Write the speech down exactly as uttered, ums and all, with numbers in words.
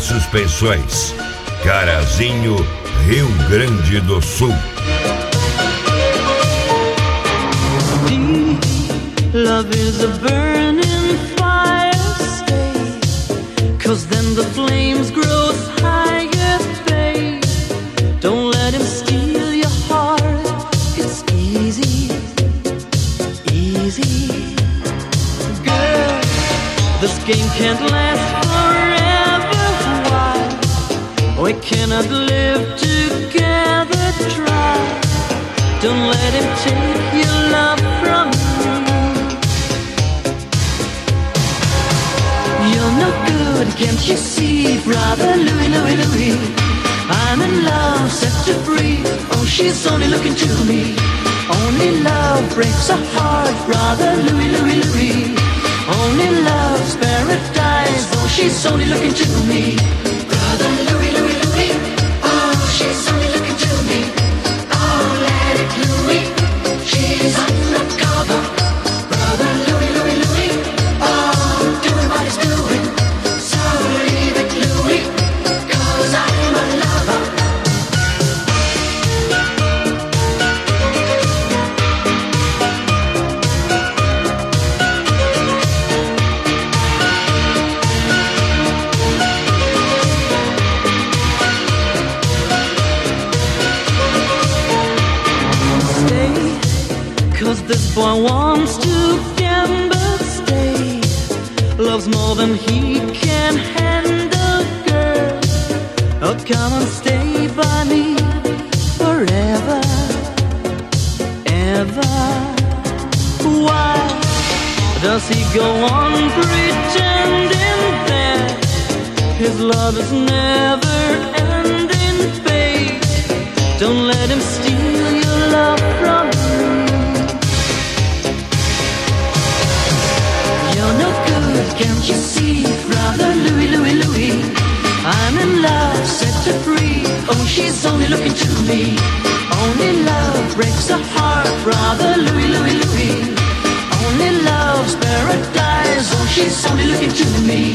Suspensões, Carazinho, Rio Grande do Sul. Love is a burning fire, stay, 'cause then the flames grow higher, babe. Don't let him steal your heart, it's easy, easy. Girl, this game can't last forever, why? We cannot live together, try. Don't let him take your love from you. You're no good, can't you see, brother Louie, Louie, Louie? I'm in love, set to free. Oh, she's only looking to me. Only love breaks a heart, brother Louie, Louie, Louie. Only love's paradise. Oh, she's only looking to me. Brother Louie, Louie, Louie. Oh, she's only looking to me. Oh, let it, Louie. She's undercover. Brother Louie, Louie, Louie. Oh, doing what he's doing. So leave it, Louie, 'cause I'm a lover. Stay, 'cause this boy wants to gamble, stay. Loves more than he can handle, girl. Oh, come and stay by me forever, ever. Why does he go on pretending that his love is never ending, babe? Don't let him steal your love from you. You're no good, can't you see, brother Louie, Louie, Louie? I'm in love, set to free. Oh, she's only looking to me. Only love breaks a heart, brother Louie, Louie, Louie. Only love's paradise. Oh, she's only looking to me.